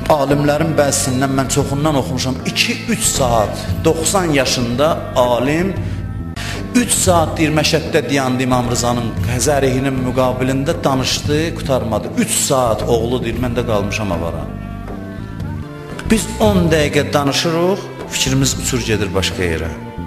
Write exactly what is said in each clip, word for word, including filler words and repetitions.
Alimlərin bəzisindən mən çoxundan oxumuşam. iki üç saat, doxsan yaşında alim üç saat deyir Məşəddə dayandı İmam Rızanın Xəzərihinin müqabilində danışdı, qutarmadı. üç saat oğlu deyir, mən də qalmışam avara. Biz on dəqiqə danışırıq, fikrimiz uçur gedir başqa yerə.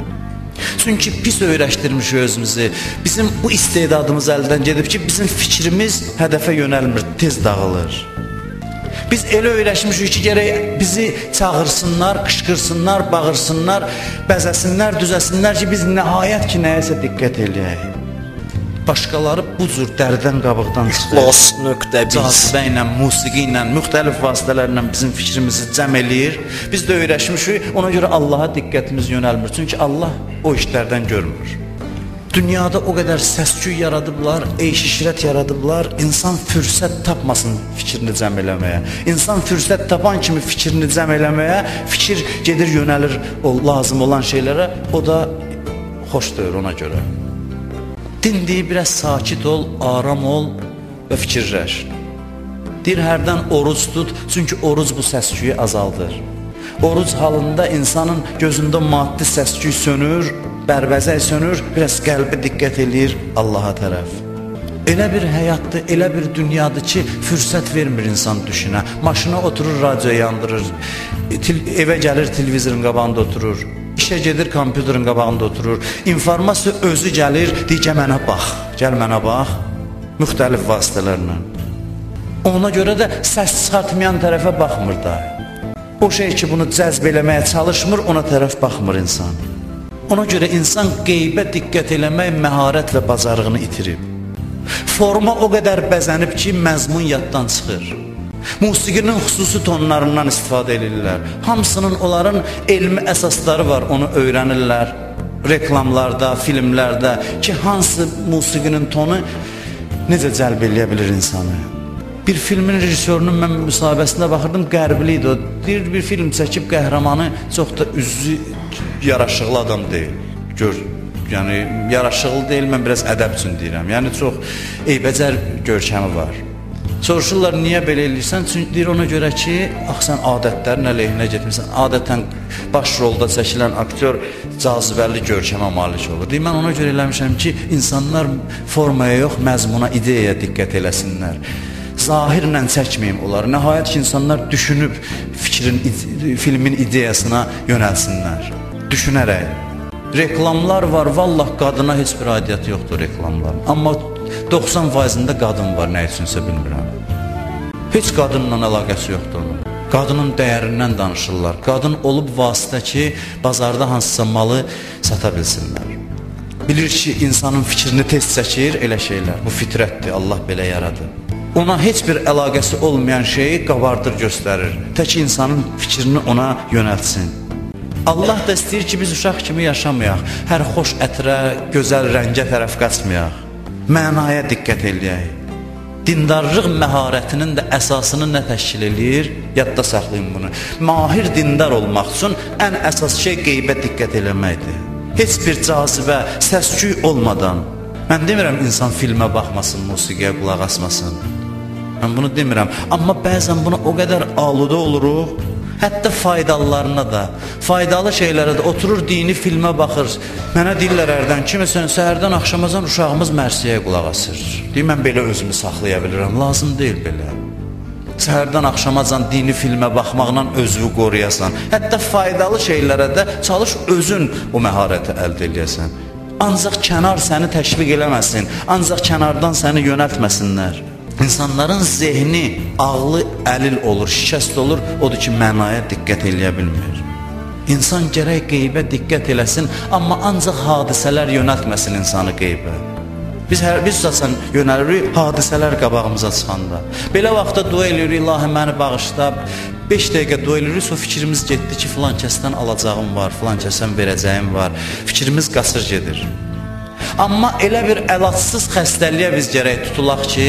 Çünki pis öyrəşdirmişik özümüzü. Bizim bu istedadımız əldən gedib ki, bizim fikrimiz hədəfə yönəlmir, tez dağılır. Biz elə öyrəşmişik ki, gərək bizi çağırsınlar, qışqırsınlar, bağırsınlar, bəzəsinlər, düzəsinlər ki, biz nəhayət ki, nəyəsə diqqət eləyək. Başqaları bu cür dərdən qabıqdan çıxır. İxlas nöqtə biz. Cazibə ilə, musiqi ilə, müxtəlif vasitələrlə bizim fikrimizi cəm eləyir. Biz də öyrəşmişik, ona görə Allaha diqqətimiz yönəlmir. Çünki Allah o işlərdən görmür. Dünyada o qədər səs-küy yaradıblar, eyş-işrət yaradıblar, insan fürsət tapmasın fikrini cəm eləməyə. İnsan fürsət tapan kimi fikrini cəm eləməyə, fikir gedir, yönəlir o lazım olan şeylərə, o da xoş deyir ona görə. Din deyir, biraz sakit ol, aram ol və fikirləş. Deyir, hərdən oruc tut, çünki oruc bu səs-küyü azaldır. Oruc halında insanın gözündə maddi səs-küy sönür, bərbəzək sönür, biraz qəlbi diqqət eləyir Allaha tərəf. Elə bir həyatdır, elə bir dünyadır ki, fürsət vermir insan düşünə. Maşına oturur, radyo yandırır, evə gəlir, televizorun qabağında oturur, işə gedir, kompüterin qabağında oturur. İnformasiya özü gəlir, deyir, gəl mənə bax, gəl mənə bax, müxtəlif vasitələrlə. Ona görə də səs çıxartmayan tərəfə baxmır da. O şey ki, bunu cəzb eləməyə çalışmır, ona tərəf baxmır insan. Ona görə insan qeybə diqqət eləmək məharət və bacarığını itirib. Forma o qədər bəzənib ki, məzmun yaddan çıxır. Musiqinin xüsusi tonlarından istifadə edirlər. Hamısının onların elmi əsasları var, onu öyrənirlər. Reklamlarda, filmlərdə ki, hansı musiqinin tonu necə cəlb eləyə bilir insanı. Bir filmin rejissorunun mən müsahibəsində baxırdım, qərbli idi o. Deyir, bir film çəkib qəhrəmanı çox da üzü yaraşıqlı adam deyil. Gör, yəni yaraşıqlı deyil, mən biraz ədəb üçün deyirəm. Yəni çox eybəcər görkəmi var. Soruşurlar, niyə belə eləyirsən? Çünki deyir, ona görə ki, ax sən adətlərin əleyhinə getmirsən. Adətən baş rolda çəkilən aktyor cazibəli görkəmə malik olur. Deyir, mən ona görə eləmişəm ki, insanlar formaya yox, məzmuna, ideyaya diqqət eləsinlər. Zahirlə çəkməyim onları. Nəhayət ki, insanlar düşünüb fikrin, filmin ideyasına yönəlsinlər. Düşünərək. Reklamlar var, vallah qadına heç bir aidiyyəti yoxdur reklamlar. Amma doxsan faizində qadın var, nə üçünsə bilmirəm. Heç qadınla əlaqəsi yoxdur onun. Qadının dəyərindən danışırlar. Qadın olub vasitə ki, bazarda hansısa malı sata bilsinlər. Bilir ki, insanın fikrini tez çəkir, elə şeylər. Bu fitrətdir, Allah belə yaradı. Ona heç bir əlaqəsi olmayan şeyi qabardır, göstərir. Tək insanın fikrini ona yönəltsin. Allah da istəyir ki, biz uşaq kimi yaşamayaq. Hər xoş ətrə, gözəl rəngə tərəf qaçmayaq. Mənaya diqqət eləyək. Dindarlıq məharətinin də əsasını nə təşkil eləyir? Yadda saxlayın bunu. Mahir dindar olmaq üçün ən əsas şey qeybə diqqət eləməkdir. Heç bir cazibə, səs-küy olmadan. Mən demirəm insan filmə baxmasın, musiqiyə qulaq asmasın. Mən bunu demirəm. Amma bəzən buna o qədər aludə oluruq. Hətta faydalılarına da, faydalı şeylərə də oturur, dini filmə baxır. Mənə deyirlər hərdən ki, məsələn, səhərdən axşamazan uşağımız mərsiyəyə qulaq asır. Deyir, mən belə özümü saxlaya bilirəm, lazım deyil belə. Səhərdən axşamazan dini filmə baxmaqla özünü qoruyasan. Hətta faydalı şeylərə də çalış özün o məharəti əldə eləyəsən. Ancaq kənar səni təşviq eləməsin, ancaq kənardan səni yönəltməsinlər. İnsanların zehni, ağlı əlil olur, şikəst olur, odur ki, mənaya diqqət eləyə bilmir. İnsan gərək qeybə diqqət eləsin, amma ancaq hadisələr yönəltməsin insanı qeybə. Biz hər biz zasən yönəlirik hadisələr qabağımıza çıxanda. Belə vaxtda dua eləyirik, ilahi məni bağışla. beş dəqiqə dua eləyirik, o fikrimiz getdi ki, filan kəsdən alacağım var, filan kəsdən verəcəyim var. Fikrimiz qasır gedir. Amma elə bir əlacsız xəstəliyə biz gərək tutulaq ki,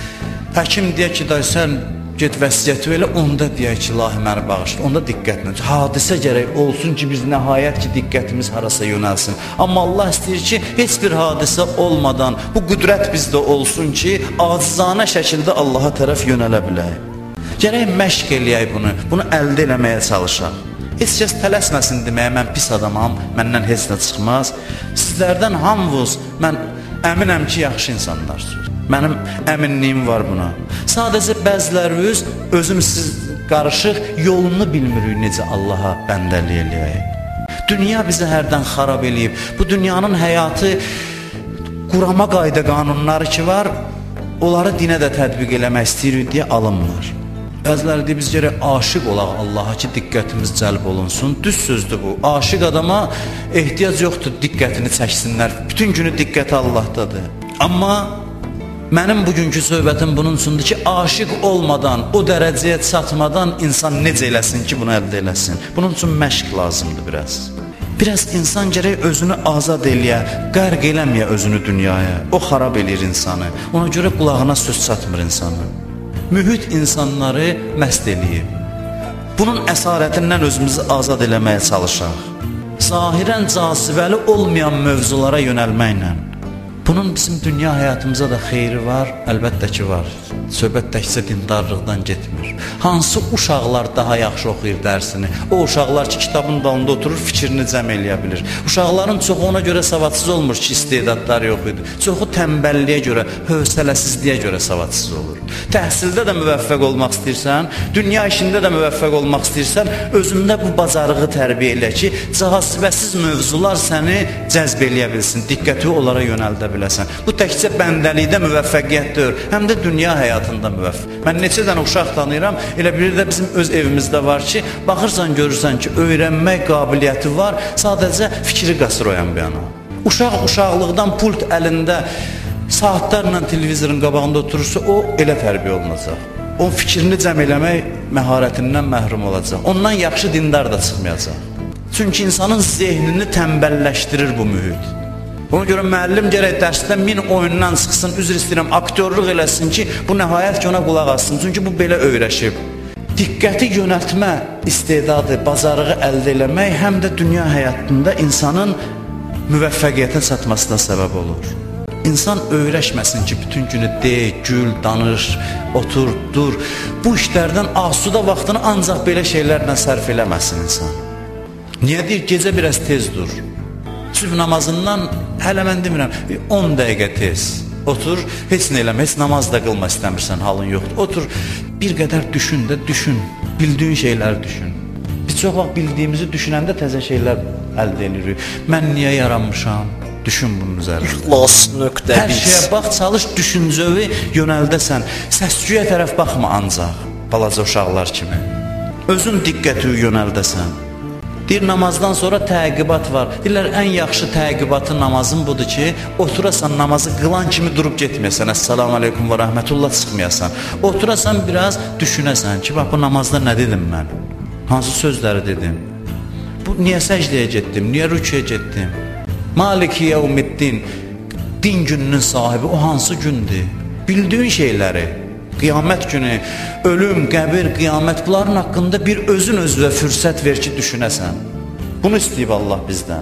həkim deyək ki, day sən get vəsiyyəti elə, onda deyək ki, ilahi məni bağışla, onda diqqətlə. Hadisə gərək olsun ki, biz nəhayət ki, diqqətimiz harasa yönəlsin. Amma Allah istəyir ki, heç bir hadisə olmadan bu qüdrət bizdə olsun ki, acizanə şəkildə Allaha tərəf yönələ bilək. Gərək məşq eləyək bunu, bunu əldə eləməyə çalışaq. Heç kəs tələsməsin deməyə, mən pis adamam, məndən heç nə çıxmaz. Sizlərdən hamınız, mən əminəm ki, yaxşı insanlarsınız. Mənim əminliyim var buna. Sadəcə bəzilərimiz özümüz qarışıq, yolunu bilmirik necə Allaha bəndəlik eləyək. Dünya bizi hərdən xarab eləyib. Bu dünyanın həyatı, qurama qayda qanunları ki var, onları dinə də tətbiq eləmək istəyirik deyə alınmır. Bəziləri deyir, biz gərək aşiq olaq Allaha ki, diqqətimiz cəlb olunsun. Düz sözdür bu. Aşiq adama ehtiyac yoxdur, diqqətini çəksinlər. Bütün günü diqqəti Allahdadır. Amma mənim bugünkü söhbətim bunun üçündür ki, aşiq olmadan, o dərəcəyə çatmadan insan necə eləsin ki, bunu əldə eləsin. Bunun üçün məşq lazımdır biraz. Biraz insan gərək özünü azad eləyə, qərq eləməyə özünü dünyaya. O xarab eləyir insanı. Ona görə qulağına söz çatmır insanın. Mühit insanları məst eləyib. Bunun əsarətindən özümüzü azad eləməyə çalışaq. Zahirən casibəli olmayan mövzulara yönəlməklə. Bunun bizim dünya həyatımıza da xeyri var, əlbəttə ki var. Söhbət təkcə dindarlıqdan getmir. Hansı uşaqlar daha yaxşı oxuyur dərsini? O uşaqlar ki, kitabın dalında oturur, fikrini cəm eləyə bilir. Uşaqların çoxu ona görə savadsız olmur ki, istedadları yox idi. Çoxu tənbəlliyə görə, hövsələsizliyə görə savadsız olur. Təhsildə də müvəffəq olmaq istəyirsən, dünya işində də müvəffəq olmaq istəyirsən, özündə bu bacarığı tərbiyə elə ki, cazibəsiz mövzular səni cəzb eləyə bilsin, diqqəti onlara yönəldə biləsən. Bu təkcə bəndəlikdə müvəffəqiyyətdir, həm də dünya həyatında müvəffəq. Mən neçə dənə uşaq tanıyıram, elə biri də bizim öz evimizdə var ki, baxırsan, görürsən ki, öyrənmək qabiliyyəti var, sadəcə fikri qasır oyan bir ana. Uşaq uşaqlıqdan pult əlində saatlarla televizorun qabağında oturursa, o elə tərbiyə olunacaq. O fikrini cəm eləmək məharətindən məhrum olacaq. Ondan yaxşı dindar da çıxmayacaq. Çünki insanın zehnini tənbəlləşdirir bu mühit. Ona görə müəllim gərək dərsdə min oyundan çıxsın, üzr istəyirəm, aktyorluq eləsin ki, bu nəhayət ki ona qulaq assın. Çünki bu belə öyrəşib. Diqqəti yönəltmə istedadı, bacarığı əldə eləmək həm də dünya həyatında insanın müvəffəqiyyətə çatmasına səbəb olur. İnsan öyrəşməsin ki, bütün günü de, gül, danış, otur, dur. Bu işlərdən asuda vaxtını ancaq belə şeylərlə sərf eləməsin insan. Niyə deyir? Gecə biraz tez dur. Sübh namazından hələ mən demirəm, on dəqiqə tez. Otur, heç nə eləmə, heç namaz da qılma istəmirsən, halın yoxdur. Otur, bir qədər düşün də, düşün. Bildiyin şeyləri düşün. Biz çox vaxt bildiyimizi düşünəndə təzə şeylər əldə edirik. Mən niyə yaranmışam? Düşün bunun üzərində. İxlas nöqtə biz. Hər şeyə bax, çalış, düşüncəvi yönəldəsən. Səsküyə tərəf baxma ancaq, balaca uşaqlar kimi. Özün diqqəti yönəldəsən. Deyir, namazdan sonra təqibat var. Deyirlər, ən yaxşı təqibatı namazın budur ki, oturasan, namazı qılan kimi durub getməyəsən. Əssalamu aleykum və rəhmətullah çıxmayasan. Oturasan, biraz düşünəsən ki, bax, bu namazda nə dedim mən? Hansı sözləri dedim? Bu, niyə səcdəyə getdim? Niyə rüküyə getdim? Maliki yevmiddin, din gününün sahibi o hansı gündür? Bildiyin şeyləri, qiyamət günü, ölüm, qəbir, qiyamət, bunların haqqında bir özün özünə fürsət ver ki, düşünəsən. Bunu istəyib Allah bizdən.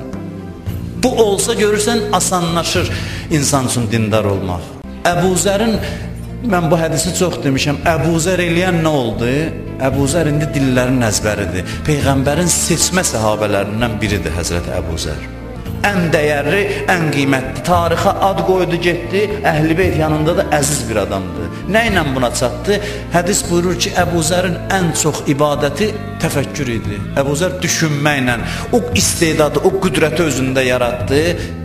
Bu olsa görürsən, asanlaşır insan üçün dindar olmaq. Əbu Zərin, mən bu hədisi çox demişəm, Əbu Zər eləyən nə oldu? Əbu Zər indi dillərin əzbəridir. Peyğəmbərin seçmə səhabələrindən biridir Həzrəti Əbu Zər. Ən dəyərli, ən qiymətli, tarixə ad qoydu, getdi, Əhl-i Beyt yanında da əziz bir adamdır. Nə ilə buna çatdı? Hədis buyurur ki, Əbu Zərin ən çox ibadəti təfəkkür idi. Əbu Zər düşünməklə, o istedadı, o qüdrəti özündə yaratdı.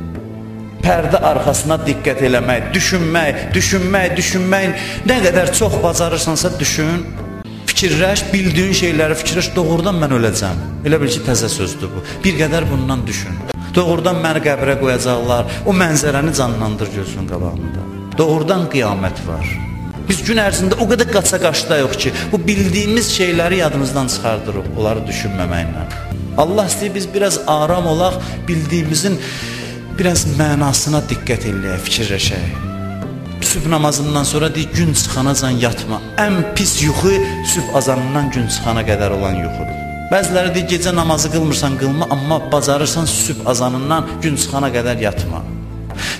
Pərdə arxasına diqqət eləmək, düşünmək, düşünmək, düşünmək, nə qədər çox bacarırsansa düşün, fikirləş, bildiyin şeyləri fikirləş, doğrudan mən öləcəm. Elə bil ki, təzə sözdür bu. Bir qədər bundan düşün. Doğrudan məni qəbrə qoyacaqlar, o mənzərəni canlandır gözünün qabağında. Doğrudan qiyamət var. Biz gün ərzində o qədər qaça qaçda yox ki, bu bildiyimiz şeyləri yadımızdan çıxardırıq, onları düşünməməklə. Allah istəyir, biz biraz aram olaq, bildiyimizin biraz mənasına diqqət eləyək, fikirləşək. Sübh namazından sonra deyir, gün çıxanacan yatma. Ən pis yuxu sübh azanından gün çıxana qədər olan yuxudur. Bəziləri deyir, gecə namazı qılmırsan, qılma, amma bacarırsan sübh azanından gün çıxana qədər yatma.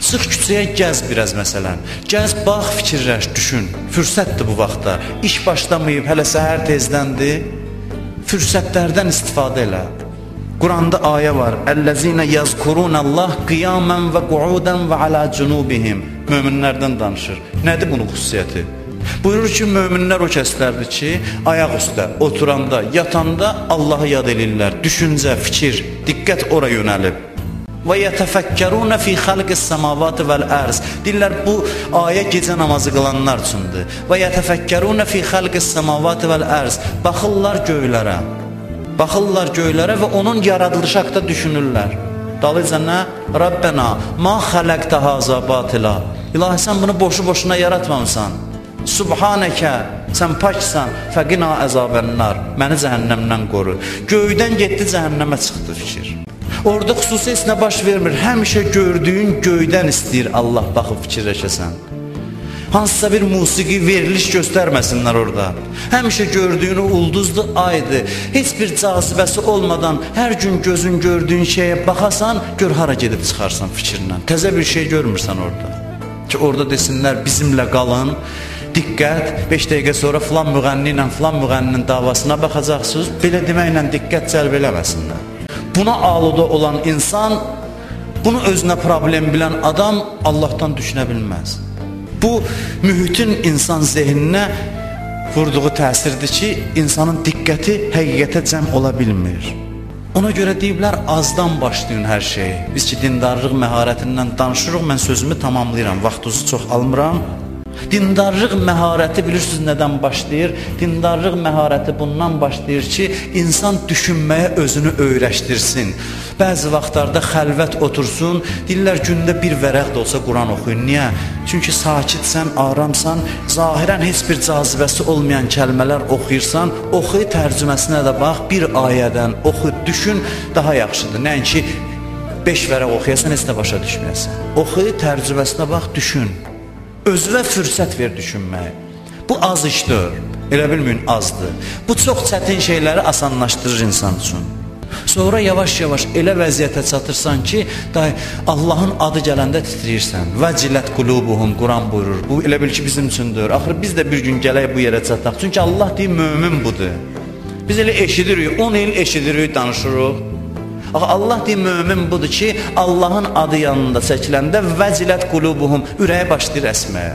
Çıx küçəyə gəz biraz məsələn. Gəz, bax, fikirləş, düşün. Fürsətdir bu vaxtda. İş başlamayıb, hələ səhər tezdəndir. Fürsətlərdən istifadə elə. Quranda ayə var. Əl-ləzinə yazkurunəllah qiyamən və qu'udən və alə cunubihim. Möminlərdən danışır. Nədir bunun xüsusiyyəti? Buyurur ki, möminlər o kəslərdir ki, ayaq üstə, oturanda, yatanda Allahı yad elirlər. Düşüncə, fikir, diqqət ora yönəlib. Və yətəfəkkərunə fi xalqis səmavatı vəl-ərz. Deyirlər, bu ayə gecə namazı qılanlar üçündür. Və yətəfəkkərunə fi xalqis səmavatı vəl-ərz. Baxırlar göylərə. Baxırlar göylərə və onun yaradılışı haqqda düşünürlər. Dalıca nə? Rabbena, ma xaləqtə haza batila. İlahi, sən bunu boşu-boşuna yaratmamısan. Subhanəkə, sən paksan, fəqina əzabənnar. Məni cəhənnəmdən qoru. Göydən getdi, cəhənnəmə çıxdı fikir. Orada xüsusi heç nə baş vermir. Həmişə gördüyün göydən istəyir Allah baxıb fikirləşəsən. Hansısa bir musiqi veriliş göstərməsinlər orada. Həmişə gördüyünü ulduzlu aydı. Heç bir cazibəsi olmadan hər gün gözün gördüyün şeyə baxasan, gör hara gedib çıxarsan fikirlə. Təzə bir şey görmürsən orada. Ki orada desinlər bizimlə qalın, diqqət, beş dəqiqə sonra filan müğənni ilə filan müğənninin davasına baxacaqsınız. Belə deməklə diqqət cəlb eləməsinlər. Buna aluda olan insan, bunu özünə problem bilən adam Allahdan düşünə bilməz. Bu, mühitin insan zehninə vurduğu təsirdir ki, insanın diqqəti həqiqətə cəm ola bilmir. Ona görə deyiblər, azdan başlayın hər şeyi. Biz ki, dindarlıq məharətindən danışırıq, mən sözümü tamamlayıram, vaxtınızı çox almıram. Dindarlıq məharəti bilirsiniz nədən başlayır? Dindarlıq məharəti bundan başlayır ki, insan düşünməyə özünü öyrəşdirsin. Bəzi vaxtlarda xəlvət otursun, deyirlər gündə bir vərəq də olsa Quran oxuyun. Niyə? Çünki sakitsən, aramsan, zahirən heç bir cazibəsi olmayan kəlmələr oxuyursan, oxuy tərcüməsinə də bax, bir ayədən oxu, düşün, daha yaxşıdır. Nəinki beş vərəq oxuyasan, heç də başa düşməyəsən. Oxuy tərcüməsinə bax, düşün. Özünə fürsət ver düşünməyə. Bu az işdir, elə bilməyin azdır. Bu çox çətin şeyləri asanlaşdırır insan üçün. Sonra yavaş-yavaş elə vəziyyətə çatırsan ki, Allahın adı gələndə titriyirsən. Vəcilət qulubuhum, Quran buyurur. Bu elə bil ki, bizim üçündür. Axır biz də bir gün gələk bu yerə çataq. Çünki Allah deyir, mömin budur. Biz elə eşidirik, on il eşidirik, danışırıq. Allah deyir, mömin budur ki, Allahın adı yanında çəkiləndə vəcilət qulubuhum, ürəyə başlayır əsməyə.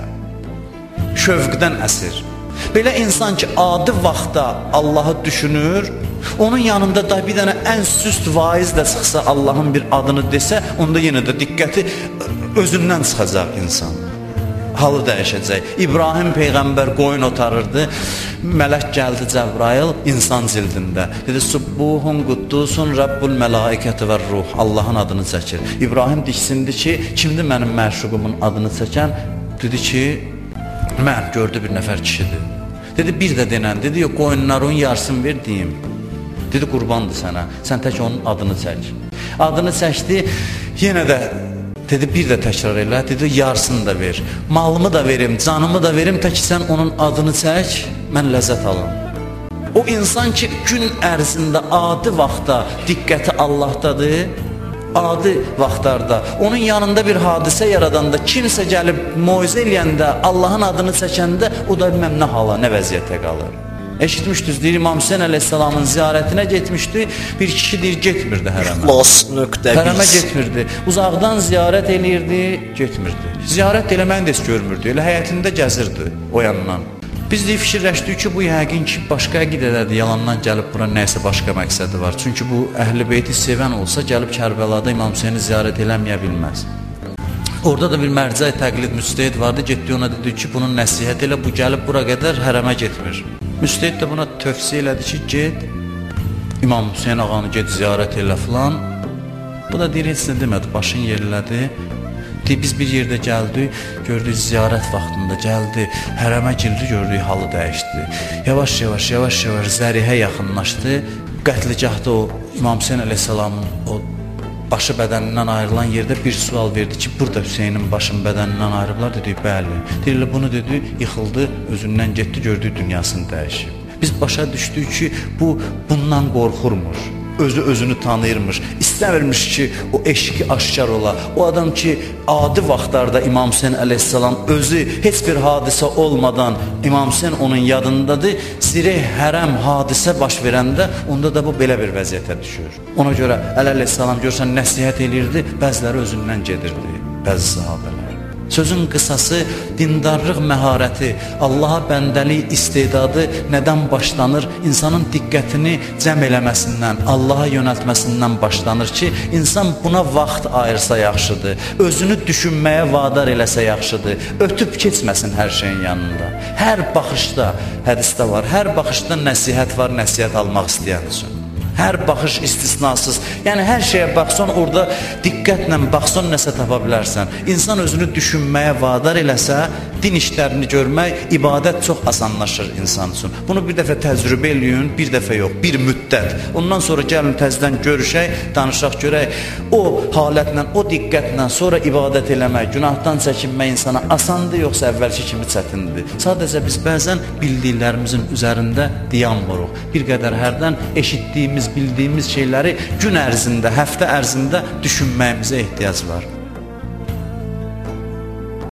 Şövqdən əsir. Belə insan ki, adi vaxtda Allahı düşünür, onun yanında da bir dənə ən süst vaiz də çıxsa, Allahın bir adını desə, onda yenə də diqqəti özündən çıxacaq insan. Halı dəyişəcək. İbrahim Peyğəmbər qoyun otarırdı, mələk gəldi Cəbrail insan cildində. Dedi, Subbuhun quddusun Rabbul mələikəti və ruh. Allahın adını çəkir. İbrahim diksindi ki, kimdir mənim məşuqumun adını çəkən? Dedi ki, mən, gördü bir nəfər kişidir. Dedi, bir də denən, dedi, yox, qoyunların yarısını ver deyim. Dedi, qurbandır sənə, sən tək onun adını çək. Adını çəkdi, yenə də dedi, bir də təkrar elə, dedi, yarısını da ver. Malımı da verim, canımı da verim, tək sən onun adını çək, mən ləzzət alım. O insan ki, gün ərzində adi vaxtda diqqəti Allahdadır, adi vaxtlarda, onun yanında bir hadisə yaradanda, kimsə gəlib moizə eləyəndə, Allahın adını çəkəndə, o da bilməm nə hala, nə vəziyyətə qalır. Eşitmişdiniz, deyir, İmam Hüseyin əleyhissalamın ziyarətinə getmişdi, bir kişi deyir, getmirdi hərəmə. Hərəmə getmirdi, uzaqdan ziyarət eləyirdi, getmirdi. Ziyarət eləməni də heç görmürdü, elə həyətində gəzirdi o yandan. Biz deyib fikirləşdik ki, bu yəqin ki, başqa əqidələrdir, yalandan gəlib bura nəyəsə başqa məqsədi var. Çünki bu əhl-i beyti sevən olsa, gəlib Kərbəlada İmam Hüseyini ziyarət eləməyə bilməz. Orada da bir mərcə təqlid müstəhid vardı, getdi ona dedi ki, bunun nəsihət elə, bu gəlib bura qədər hərəmə getmir. Müstəhid də buna tövsiyə elədi ki, get, İmam Hüseyin ağanı get ziyarət elə filan. Bu da deyir, heç nə demədi, başını yerlədi. Deyir, biz bir yerdə gəldik, gördük ziyarət vaxtında gəldi, hərəmə girdi, gördük halı dəyişdi. Yavaş-yavaş, yavaş-yavaş zərihə yaxınlaşdı. Qətligahda o İmam Hüseyin əleyhissalamın o başı bədənindən ayrılan yerdə bir sual verdi ki, burada Hüseynin başın bədənindən ayrıblar, dedik, bəli. Deyirlər, bunu dedi, yıxıldı, özündən getdi, gördük dünyasını dəyişib. Biz başa düşdük ki, bu bundan qorxurmuş. özü özünü tanıyırmış. İstəmirmiş ki, o eşki aşkar ola. O adam ki, adi vaxtlarda İmam Hüseyin əleyhissalam özü heç bir hadisə olmadan İmam Hüseyin onun yadındadır. Sireh hərəm hadisə baş verəndə onda da bu belə bir vəziyyətə düşür. Ona görə Əli əleyhissalam görsən nəsihət eləyirdi, bəziləri özündən gedirdi, bəzi sahabələr. Sözün qısası, dindarlıq məharəti, Allaha bəndəlik istedadı nədən başlanır? İnsanın diqqətini cəm eləməsindən, Allaha yönəltməsindən başlanır ki, insan buna vaxt ayırsa yaxşıdır, özünü düşünməyə vadar eləsə yaxşıdır, ötüb keçməsin hər şeyin yanında. Hər baxışda, hədisdə var, hər baxışda nəsihət var, nəsihət almaq istəyən üçün. Hər baxış istisnasız. Yəni hər şeyə baxsan, orada diqqətlə baxsan nəsə tapa bilərsən. İnsan özünü düşünməyə vadar eləsə, din işlərini görmək, ibadət çox asanlaşır insan üçün. Bunu bir dəfə təcrübə eləyin, bir dəfə yox, bir müddət. Ondan sonra gəlin təzədən görüşək, danışaq, görək. O halətlə, o diqqətlə sonra ibadət eləmək, günahdan çəkinmək insana asandır, yoxsa əvvəlki kimi çətindir. Sadəcə biz bəzən bildiklərimizin üzərində dayanmırıq. Bir qədər hərdən eşitdiyimiz, bildiyimiz şeyləri gün ərzində, həftə ərzində düşünməyimizə ehtiyac var.